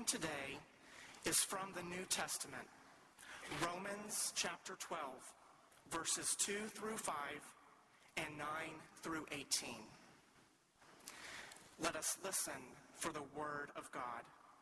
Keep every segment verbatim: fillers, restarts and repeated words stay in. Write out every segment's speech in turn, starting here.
today is from the New Testament, Romans chapter twelve, verses two through five and nine through eighteen. Let us listen for the word of God.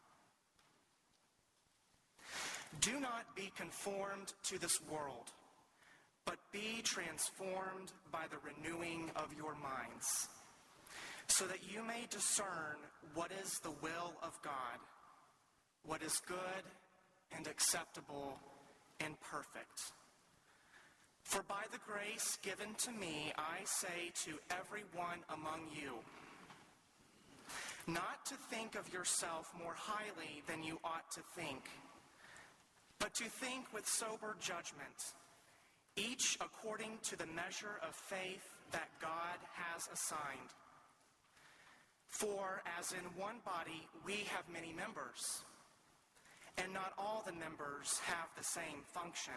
Do not be conformed to this world, but be transformed by the renewing of your minds, so that you may discern what is the will of God, what is good and acceptable and perfect. For by the grace given to me, I say to everyone among you, not to think of yourself more highly than you ought to think, but to think with sober judgment, each according to the measure of faith that God has assigned. For as in one body we have many members, and not all the members have the same function.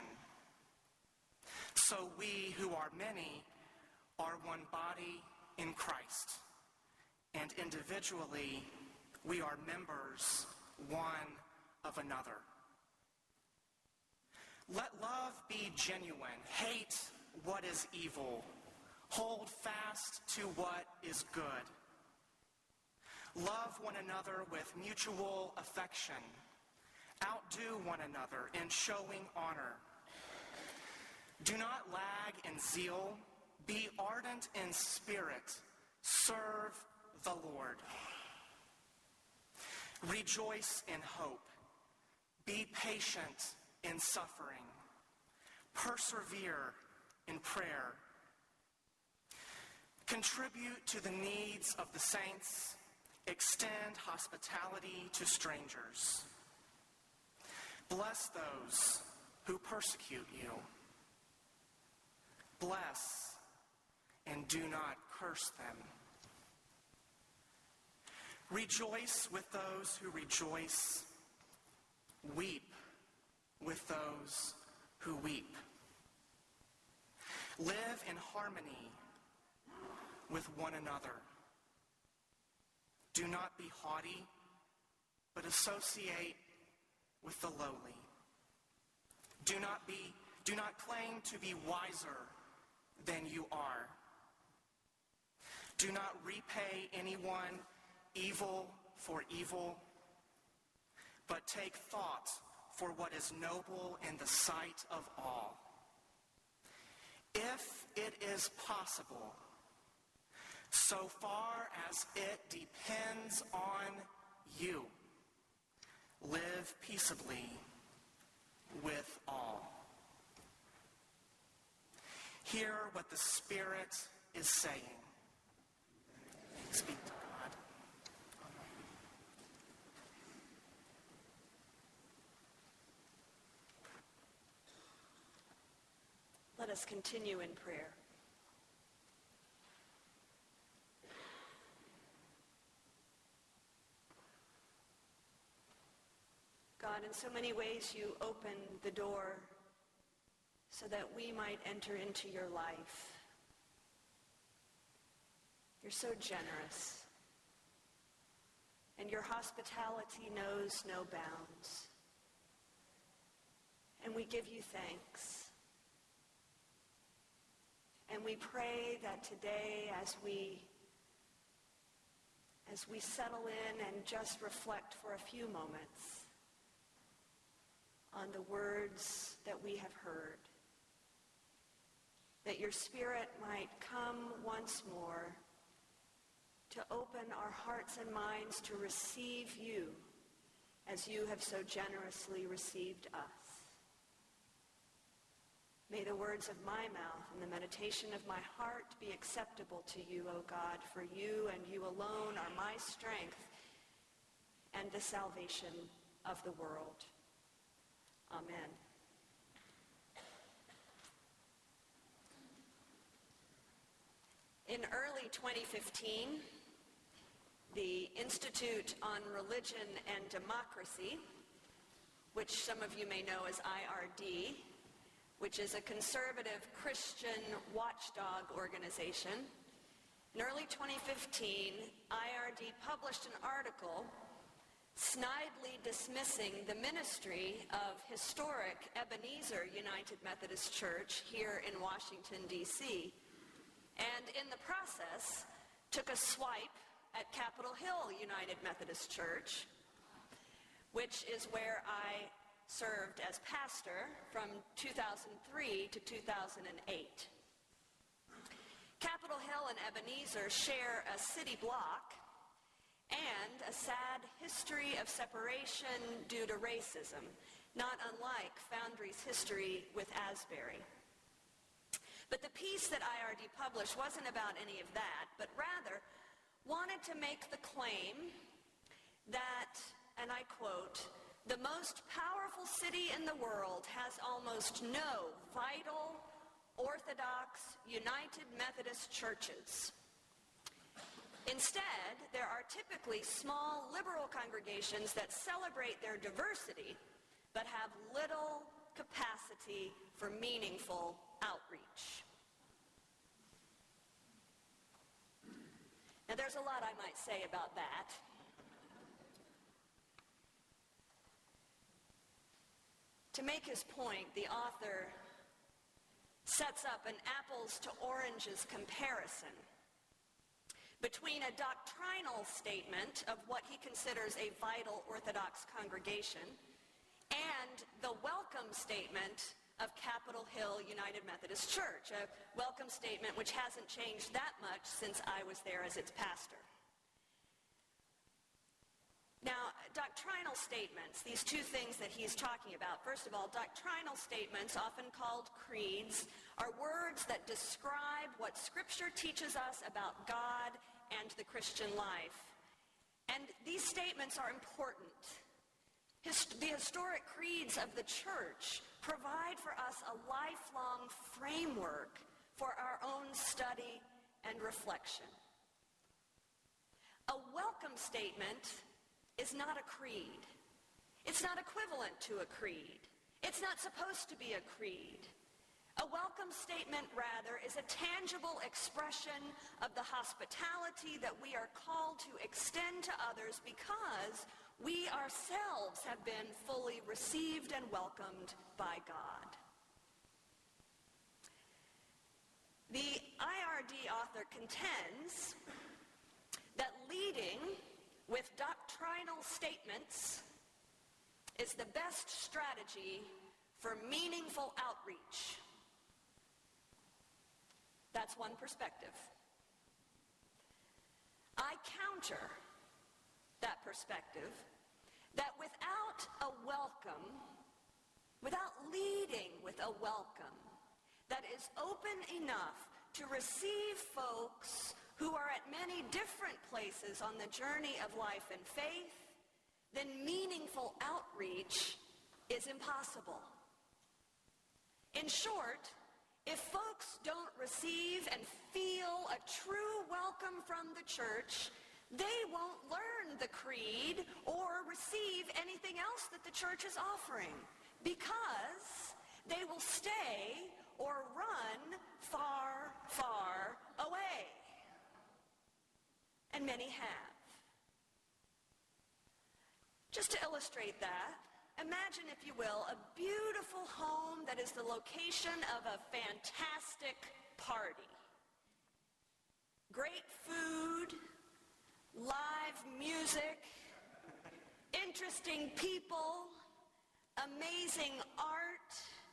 So we who are many are one body in Christ, and individually we are members one of another. Let love be genuine. Hate what is evil. Hold fast to what is good. Love one another with mutual affection. Outdo one another in showing honor. Do not lag in zeal. Be ardent in spirit. Serve the Lord. Rejoice in hope. Be patient in suffering. Persevere in prayer. Contribute to the needs of the saints. Extend hospitality to strangers. Bless those who persecute you. Bless and do not curse them. Rejoice with those who rejoice. Weep with those who weep. Live in harmony with one another. Do not be haughty, but associate with the lowly. Do not be, do not claim to be wiser than you are. Do not repay anyone evil for evil, but take thought for what is noble in the sight of all. If it is possible, so far as it depends on you, live peaceably with all. Hear what the Spirit is saying. Speak to God. Let us continue in prayer. God, in so many ways you open the door so that we might enter into your life. You're so generous, and your hospitality knows no bounds. And we give you thanks. And we pray that today, as we as we settle in and just reflect for a few moments on the words that we have heard, that your Spirit might come once more to open our hearts and minds to receive you as you have so generously received us. May the words of my mouth and the meditation of my heart be acceptable to you, O God, for you and you alone are my strength and the salvation of the world. Amen. In early twenty fifteen, the Institute on Religion and Democracy, which some of you may know as I R D, which is a conservative Christian watchdog organization, in early twenty fifteen, I R D published an article snidely dismissing the ministry of historic Ebenezer United Methodist Church here in Washington, D C, and in the process took a swipe at Capitol Hill United Methodist Church, which is where I served as pastor from two thousand three to two thousand eight. Capitol Hill and Ebenezer share a city block and a sad history of separation due to racism, not unlike Foundry's history with Asbury. But the piece that I R D published wasn't about any of that, but rather wanted to make the claim that, and I quote, "The most powerful city in the world has almost no vital, Orthodox, United Methodist churches. Instead, there are typically small liberal congregations that celebrate their diversity, but have little capacity for meaningful outreach." Now, there's a lot I might say about that. To make his point, the author sets up an apples to oranges comparison between a doctrinal statement of what he considers a vital Orthodox congregation and the welcome statement of Capitol Hill United Methodist Church, a welcome statement which hasn't changed that much since I was there as its pastor. Now, doctrinal statements, these two things that he's talking about. First of all, doctrinal statements, often called creeds, are words that describe what Scripture teaches us about God and the Christian life. And these statements are important. Hist- the historic creeds of the church provide for us a lifelong framework for our own study and reflection. A welcome statement is not a creed. It's not equivalent to a creed. It's not supposed to be a creed. A welcome statement, rather, is a tangible expression of the hospitality that we are called to extend to others because we ourselves have been fully received and welcomed by God. The I R D author contends that leading with doctrinal statements is the best strategy for meaningful outreach. That's one perspective. I counter that perspective that without a welcome, without leading with a welcome that is open enough to receive folks who are at many different places on the journey of life and faith, then meaningful outreach is impossible. In short, if folks don't receive and feel a true welcome from the church, they won't learn the creed or receive anything else that the church is offering because they will stay or run far, far away. And many have. Just to illustrate that, imagine, if you will, a beautiful home that is the location of a fantastic party. Great food, live music, interesting people, amazing art,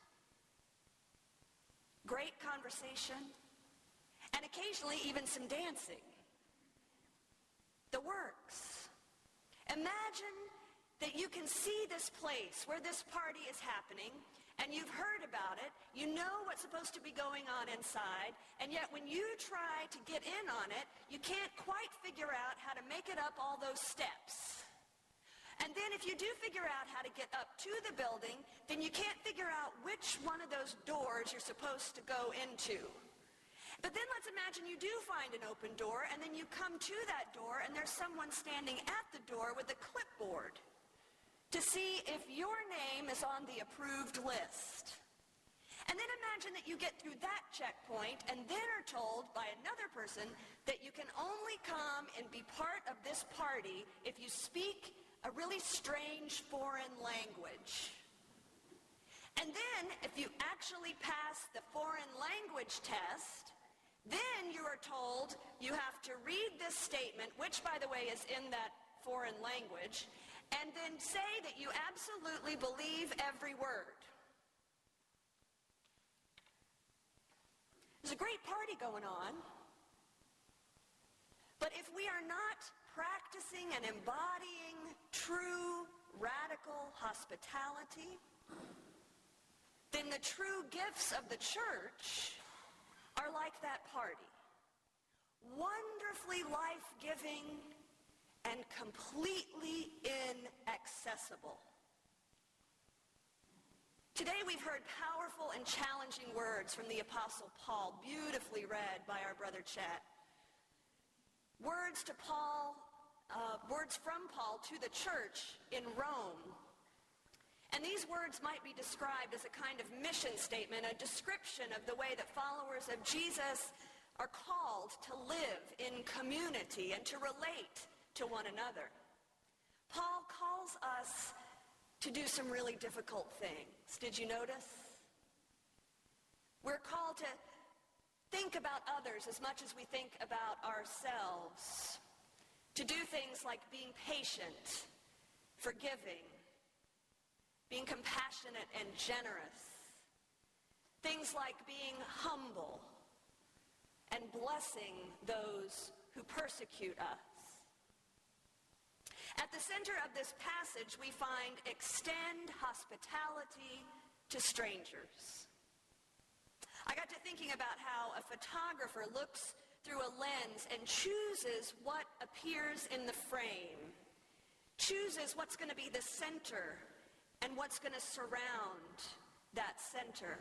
great conversation, and occasionally even some dancing. The works. Imagine that you can see this place where this party is happening, and you've heard about it, you know what's supposed to be going on inside, and yet when you try to get in on it, you can't quite figure out how to make it up all those steps. And then if you do figure out how to get up to the building, then you can't figure out which one of those doors you're supposed to go into. But then let's imagine you do find an open door, and then you come to that door, and there's someone standing at the door with a clipboard to see if your name is on the approved list. And then imagine that you get through that checkpoint and then are told by another person that you can only come and be part of this party if you speak a really strange foreign language. And then, if you actually pass the foreign language test, then you are told you have to read this statement, which, by the way, is in that foreign language, and then say that you absolutely believe every word. There's a great party going on, but if we are not practicing and embodying true radical hospitality, then the true gifts of the church are like that party. Wonderfully life-giving and completely inaccessible. Today we've heard powerful and challenging words from the Apostle Paul, beautifully read by our brother Chet. Words to Paul, uh, words from Paul to the church in Rome. And these words might be described as a kind of mission statement, a description of the way that followers of Jesus are called to live in community and to relate to one another. Paul calls us to do some really difficult things. Did you notice? We're called to think about others as much as we think about ourselves, to do things like being patient, forgiving, being compassionate and generous. Things like being humble and blessing those who persecute us. At the center of this passage, we find extend hospitality to strangers. I got to thinking about how a photographer looks through a lens and chooses what appears in the frame, chooses what's going to be the center and what's going to surround that center.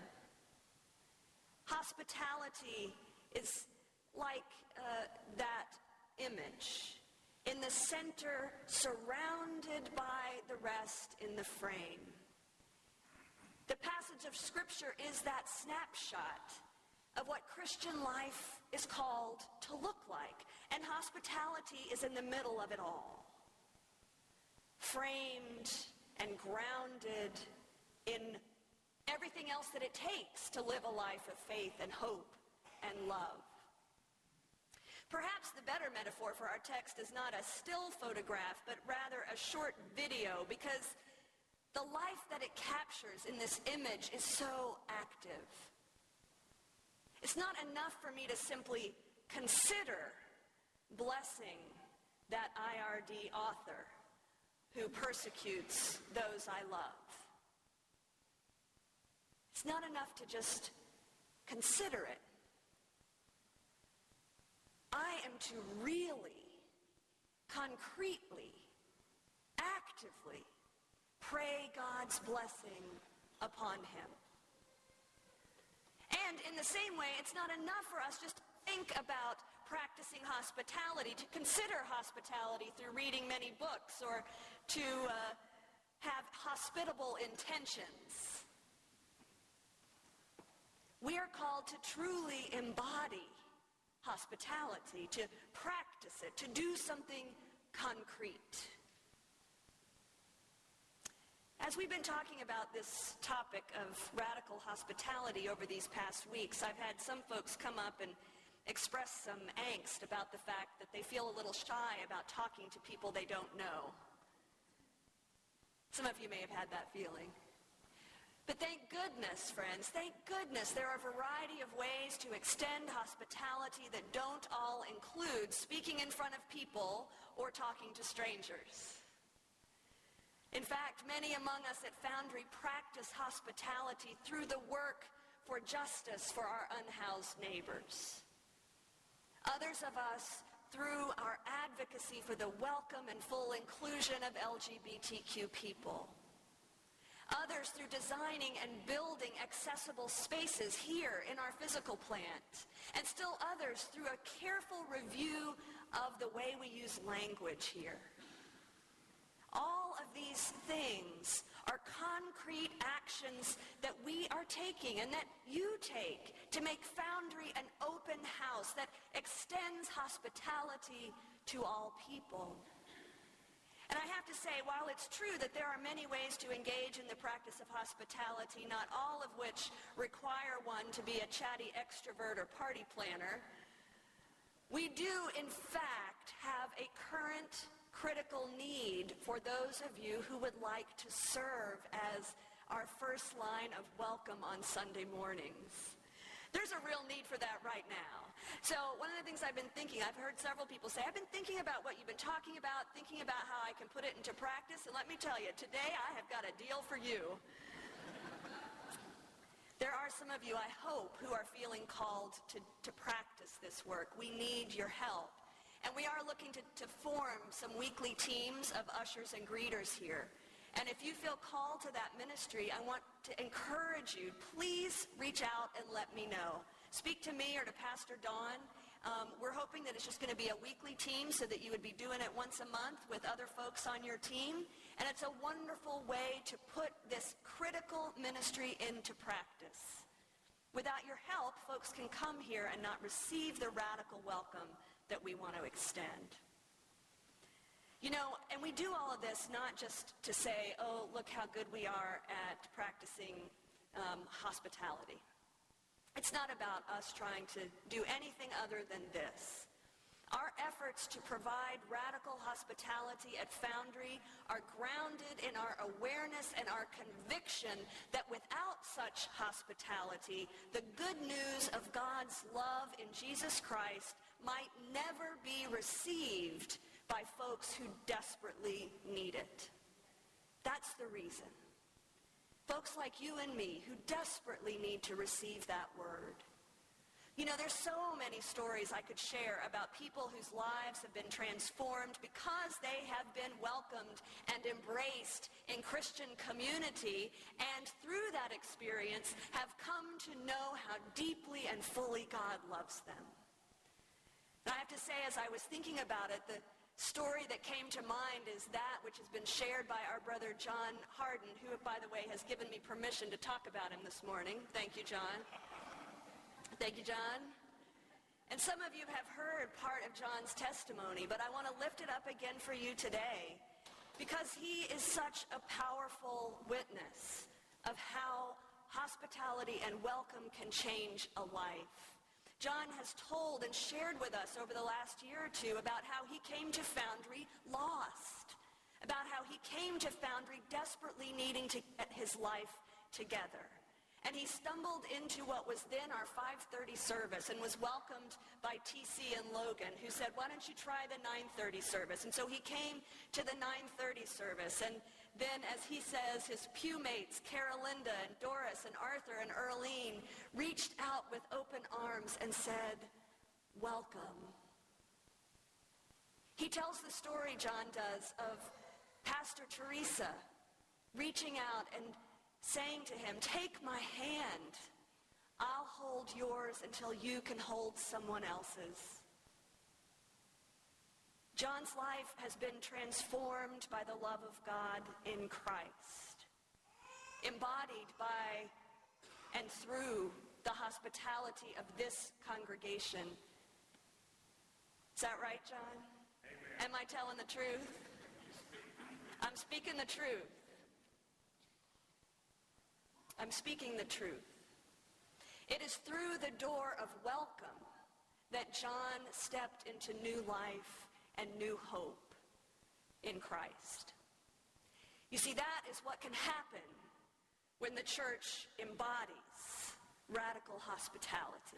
Hospitality is like uh, that image, in the center, surrounded by the rest in the frame. The passage of Scripture is that snapshot of what Christian life is called to look like, and hospitality is in the middle of it all, framed and grounded in everything else that it takes to live a life of faith and hope and love. Perhaps the better metaphor for our text is not a still photograph, but rather a short video, because the life that it captures in this image is so active. It's not enough for me to simply consider blessing that I R D author who persecutes those I love. It's not enough to just consider it. I am to really, concretely, actively pray God's blessing upon him. And in the same way, it's not enough for us just to think about practicing hospitality, to consider hospitality through reading many books, or to uh, have hospitable intentions. We are called to truly embody hospitality, to practice it, to do something concrete. As we've been talking about this topic of radical hospitality over these past weeks, I've had some folks come up and express some angst about the fact that they feel a little shy about talking to people they don't know. Some of you may have had that feeling. But thank goodness, friends, thank goodness there are a variety of ways to extend hospitality that don't all include speaking in front of people or talking to strangers. In fact, many among us at Foundry practice hospitality through the work for justice for our unhoused neighbors. Others of us through our advocacy for the welcome and full inclusion of L G B T Q people. Others through designing and building accessible spaces here in our physical plant. And still others through a careful review of the way we use language here. All of these things are concrete actions that we are taking and that you take to make Foundry an open house that extends hospitality to all people. And I have have to say, while it's true that there are many ways to engage in the practice of hospitality, not all of which require one to be a chatty extrovert or party planner, we do, in fact, have a current critical need for those of you who would like to serve as our first line of welcome on Sunday mornings. There's a real need for that right now. So one of the things I've been thinking, I've heard several people say, I've been thinking about what you've been talking about, thinking about how I can put it into practice, and let me tell you, today I have got a deal for you. There are some of you, I hope, who are feeling called to, to practice this work. We need your help. And we are looking to, to form some weekly teams of ushers and greeters here. And if you feel called to that ministry, I want to encourage you, please reach out and let me know. Speak to me or to Pastor Dawn. Um, we're hoping that it's just going to be a weekly team so that you would be doing it once a month with other folks on your team. And it's a wonderful way to put this critical ministry into practice. Without your help, folks can come here and not receive the radical welcome that we want to extend. You know, and we do all of this not just to say, oh, look how good we are at practicing um, hospitality. It's not about us trying to do anything other than this. Our efforts to provide radical hospitality at Foundry are grounded in our awareness and our conviction that without such hospitality, the good news of God's love in Jesus Christ might never be received by folks who desperately need it. That's the reason. Folks like you and me who desperately need to receive that word. You know, there's so many stories I could share about people whose lives have been transformed because they have been welcomed and embraced in Christian community, and through that experience have come to know how deeply and fully God loves them. And I have to say, as I was thinking about it, the story that came to mind is that which has been shared by our brother John Harden, who, by the way, has given me permission to talk about him this morning. Thank you, John. Thank you, John. And some of you have heard part of John's testimony, but I want to lift it up again for you today because he is such a powerful witness of how hospitality and welcome can change a life. John has told and shared with us over the last year or two about how he came to Foundry lost, about how he came to Foundry desperately needing to get his life together. And he stumbled into what was then our five thirty service and was welcomed by T C and Logan, who said, why don't you try the nine thirty service? And so he came to the nine thirty service. And then, as he says, his pew mates, Carolinda and Doris and Arthur and Earlene, reached out with open arms and said, welcome. He tells the story, John does, of Pastor Teresa reaching out and saying to him, take my hand. I'll hold yours until you can hold someone else's. John's life has been transformed by the love of God in Christ, embodied by and through the hospitality of this congregation. Is that right, John? Amen. Am I telling the truth? I'm speaking the truth. I'm speaking the truth. It is through the door of welcome that John stepped into new life and new hope in Christ. You see, that is what can happen when the church embodies radical hospitality.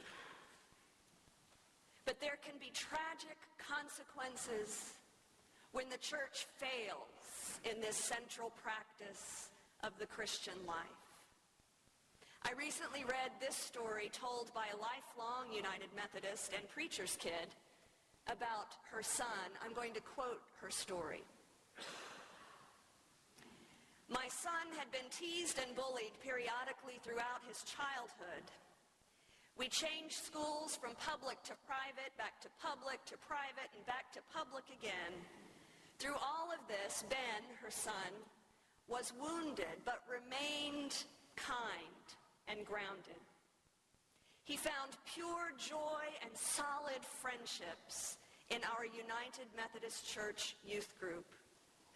But there can be tragic consequences when the church fails in this central practice of the Christian life. I recently read this story told by a lifelong United Methodist and preacher's kid about her son. I'm going to quote her story. My son had been teased and bullied periodically throughout his childhood. We changed schools from public to private, back to public to private, and back to public again. Through all of this, Ben, her son, was wounded but remained kind and grounded. He found pure joy and solid friendships in our United Methodist Church youth group. He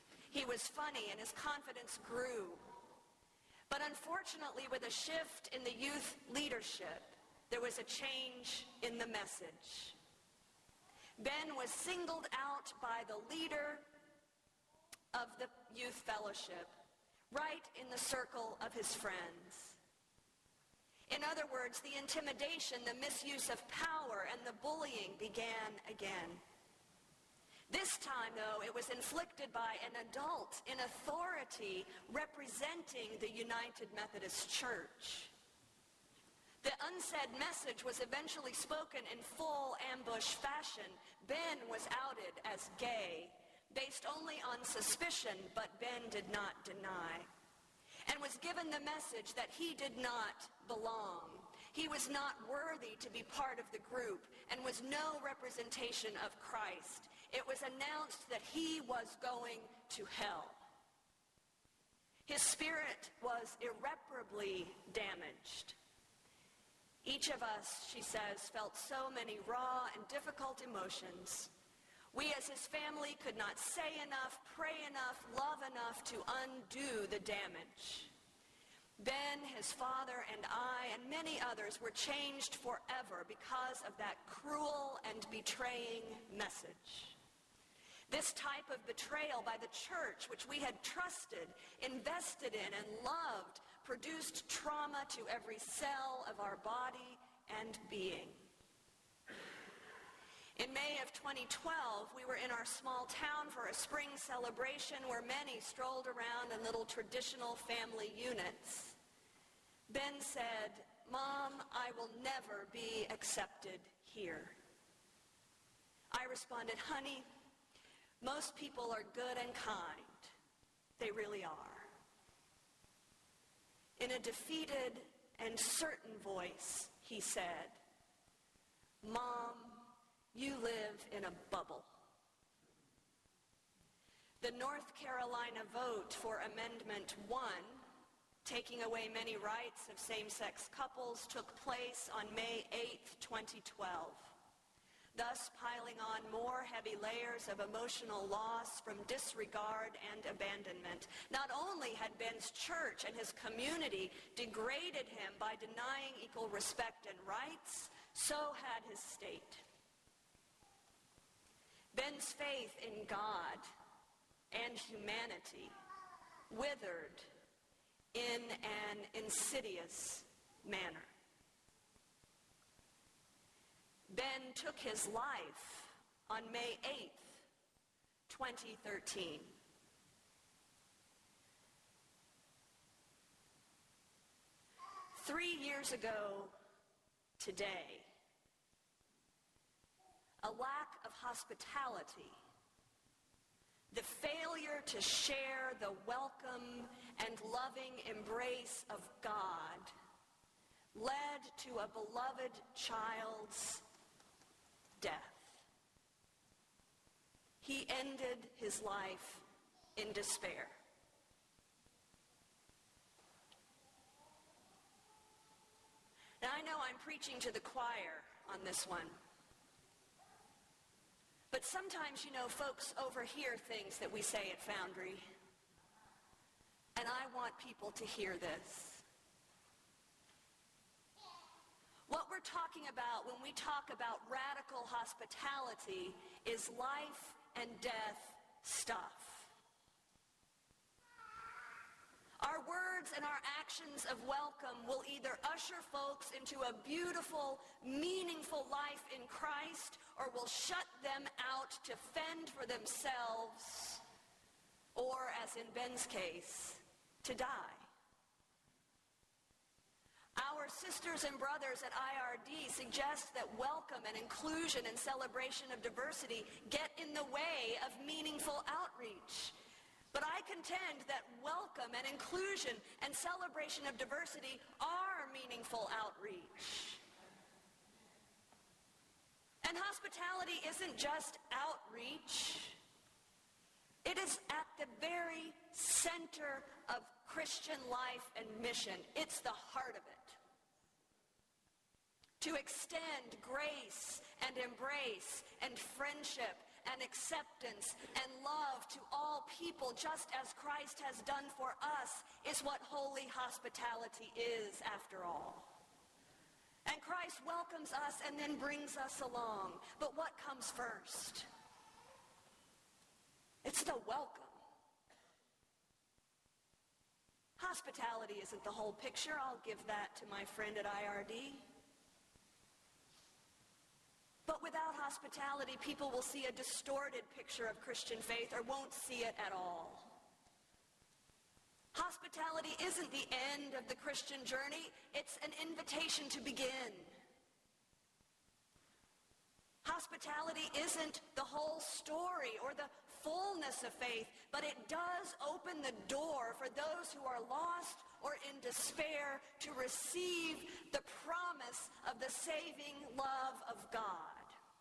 was funny, and his confidence grew. But unfortunately, with a shift in the youth leadership, there was a change in the message. Ben was singled out by the leader of the youth fellowship, right in the circle of his friends. In other words, the intimidation, the misuse of power, and the bullying began again. This time, though, it was inflicted by an adult in authority representing the United Methodist Church. The unsaid message was eventually spoken in full ambush fashion. Ben was outed as gay, based only on suspicion, but Ben did not deny, and was given the message that he did not belong. He was not worthy to be part of the group and was no representation of Christ. It was announced that he was going to hell. His spirit was irreparably damaged. Each of us, she says, felt so many raw and difficult emotions. We as his family could not say enough, pray enough, love enough to undo the damage. Ben, his father, and I, and many others were changed forever because of that cruel and betraying message. This type of betrayal by the church, which we had trusted, invested in, and loved, produced trauma to every cell of our body and being. In May of twenty twelve, we were in our small town for a spring celebration where many strolled around in little traditional family units. Ben said, "Mom, I will never be accepted here." I responded, "Honey, most people are good and kind. They really are." In a defeated and certain voice, he said, "Mom, you live in a bubble." The North Carolina vote for Amendment one, taking away many rights of same-sex couples, took place on May eighth, twenty twelve, thus piling on more heavy layers of emotional loss from disregard and abandonment. Not only had Ben's church and his community degraded him by denying equal respect and rights, so had his state. Ben's faith in God and humanity withered in an insidious manner. Ben took his life on May eighth, twenty thirteen. Three years ago today, a lack of hospitality, the failure to share the welcome and loving embrace of God led to a beloved child's death. He ended his life in despair. Now, I know I'm preaching to the choir on this one. But sometimes, you know, folks overhear things that we say at Foundry. And I want people to hear this. What we're talking about when we talk about radical hospitality is life and death stuff. Our words and our actions of welcome will either usher folks into a beautiful, meaningful life in Christ, or will shut them out to fend for themselves, or, as in Ben's case, to die. Our sisters and brothers at I R D suggest that welcome and inclusion and celebration of diversity get in the way of meaningful outreach. But I contend that welcome and inclusion and celebration of diversity are meaningful outreach. And hospitality isn't just outreach. It is at the very center of Christian life and mission. It's the heart of it. To extend grace and embrace and friendship and acceptance and love to all people, just as Christ has done for us, is what holy hospitality is, after all. And Christ welcomes us and then brings us along. But what comes first? It's the welcome. Hospitality isn't the whole picture. I'll give that to my friend at I R D. But without hospitality, people will see a distorted picture of Christian faith or won't see it at all. Hospitality isn't the end of the Christian journey. It's an invitation to begin. Hospitality isn't the whole story or the fullness of faith, but it does open the door for those who are lost or in despair to receive the promise of the saving love of God.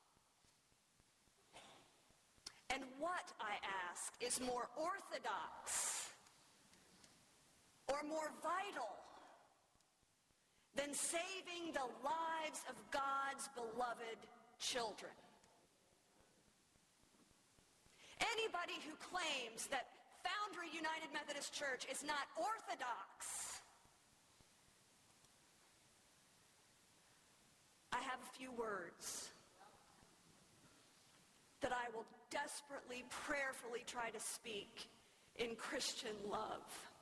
And what, I ask, is more orthodox or more vital than saving the lives of God's beloved children? Anybody who claims that Foundry United Methodist Church is not orthodox, I have a few words that I will desperately, prayerfully try to speak in Christian love.